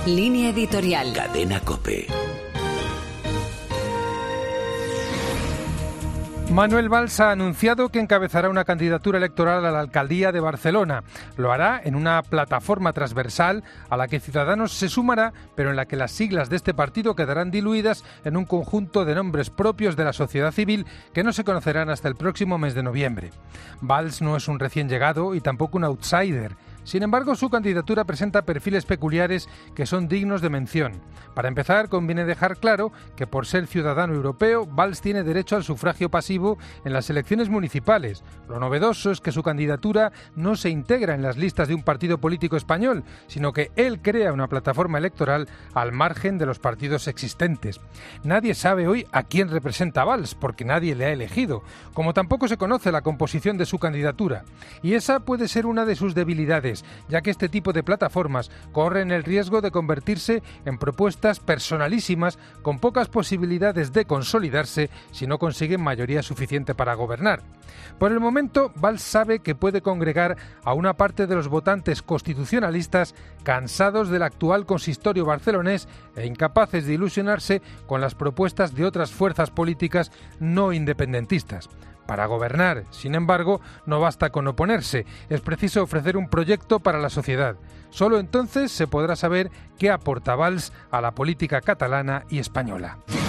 Línea editorial. Cadena COPE. Manuel Valls ha anunciado que encabezará una candidatura electoral a la alcaldía de Barcelona. Lo hará en una plataforma transversal a la que Ciudadanos se sumará, pero en la que las siglas de este partido quedarán diluidas en un conjunto de nombres propios de la sociedad civil que no se conocerán hasta el próximo mes de noviembre. Valls no es un recién llegado y tampoco un outsider. Sin embargo, su candidatura presenta perfiles peculiares que son dignos de mención. Para empezar, conviene dejar claro que por ser ciudadano europeo, Valls tiene derecho al sufragio pasivo en las elecciones municipales. Lo novedoso es que su candidatura no se integra en las listas de un partido político español, sino que él crea una plataforma electoral al margen de los partidos existentes. Nadie sabe hoy a quién representa Valls, porque nadie le ha elegido, como tampoco se conoce la composición de su candidatura. Y esa puede ser una de sus debilidades, ya que este tipo de plataformas corren el riesgo de convertirse en propuestas personalísimas con pocas posibilidades de consolidarse si no consiguen mayoría suficiente para gobernar. Por el momento, Valls sabe que puede congregar a una parte de los votantes constitucionalistas cansados del actual consistorio barcelonés e incapaces de ilusionarse con las propuestas de otras fuerzas políticas no independentistas. Para gobernar, sin embargo, no basta con oponerse, es preciso ofrecer un proyecto para la sociedad. Solo entonces se podrá saber qué aporta Valls a la política catalana y española.